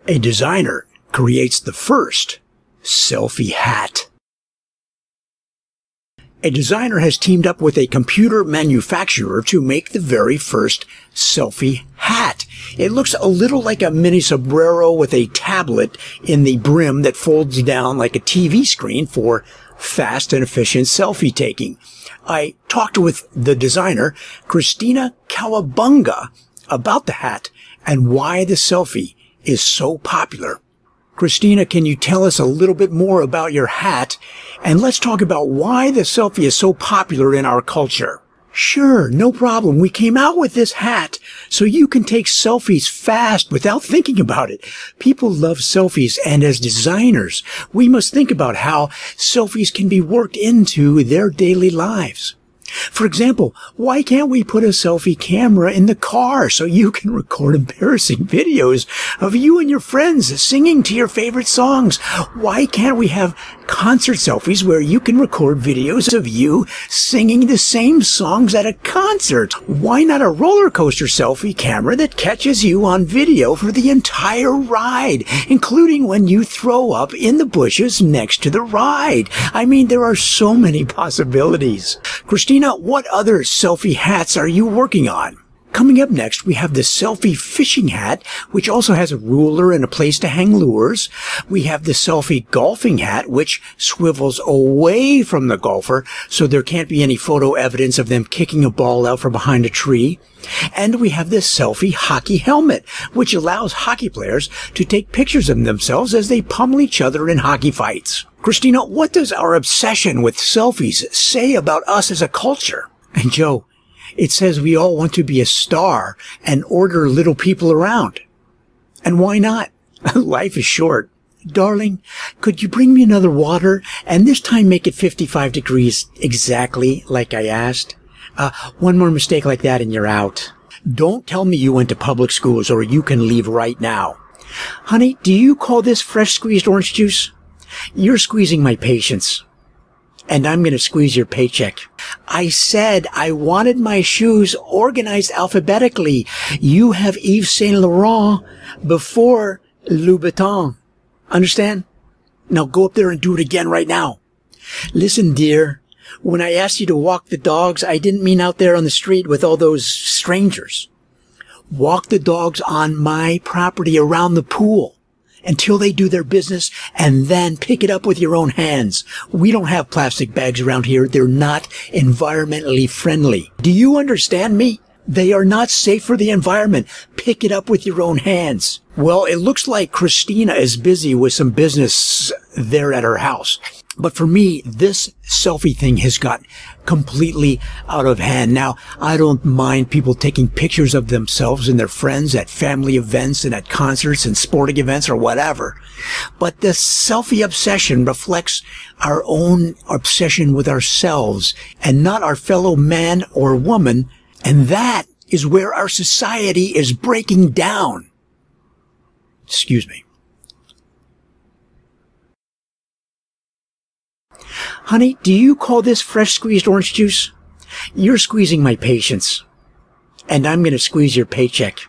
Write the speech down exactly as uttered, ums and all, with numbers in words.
A designer creates the first selfie hat. A designer has teamed up with a computer manufacturer to make the very first selfie hat. It looks a little like a mini sombrero with a tablet in the brim that folds down like a T V screen for fast and efficient selfie taking. I talked with the designer, Christina Kawabunga, about the hat and why the selfie is so popular. Christina, can you tell us a little bit more about your hat? And let's talk about why the selfie is so popular in our culture. Sure, no problem. We came out with this hat so you can take selfies fast without thinking about it. People love selfies, and as designers, we must think about how selfies can be worked into their daily lives. For example, why can't we put a selfie camera in the car so you can record embarrassing videos of you and your friends singing to your favorite songs? Why can't we have concert selfies where you can record videos of you singing the same songs at a concert? Why not a roller coaster selfie camera that catches you on video for the entire ride, including when you throw up in the bushes next to the ride? I mean, there are so many possibilities. Christina, what other selfie hats are you working on? Coming up next, we have the selfie fishing hat, which also has a ruler and a place to hang lures. We have the selfie golfing hat, which swivels away from the golfer, so there can't be any photo evidence of them kicking a ball out from behind a tree. And we have the selfie hockey helmet, which allows hockey players to take pictures of themselves as they pummel each other in hockey fights. Christina, what does our obsession with selfies say about us as a culture? And Joe, it says we all want to be a star and order little people around. And why not? Life is short. Darling, could you bring me another water and this time make it fifty-five degrees exactly like I asked? Uh, one more mistake like that and you're out. Don't tell me you went to public schools or you can leave right now. Honey, do you call this fresh squeezed orange juice? You're squeezing my patience. And I'm going to squeeze your paycheck. I said I wanted my shoes organized alphabetically. You have Yves Saint Laurent before Louboutin. Understand? Now go up there and do it again right now. Listen, dear, when I asked you to walk the dogs, I didn't mean out there on the street with all those strangers. Walk the dogs on my property around the pool until they do their business, and then pick it up with your own hands. We don't have plastic bags around here. They're not environmentally friendly. Do you understand me? They are not safe for the environment. Pick it up with your own hands. Well, it looks like Christina is busy with some business there at her house. But for me, this selfie thing has got completely out of hand. Now, I don't mind people taking pictures of themselves and their friends at family events and at concerts and sporting events or whatever. But the selfie obsession reflects our own obsession with ourselves and not our fellow man or woman. And that is where our society is breaking down. Excuse me. Honey, do you call this fresh squeezed orange juice? You're squeezing my patience. And I'm going to squeeze your paycheck.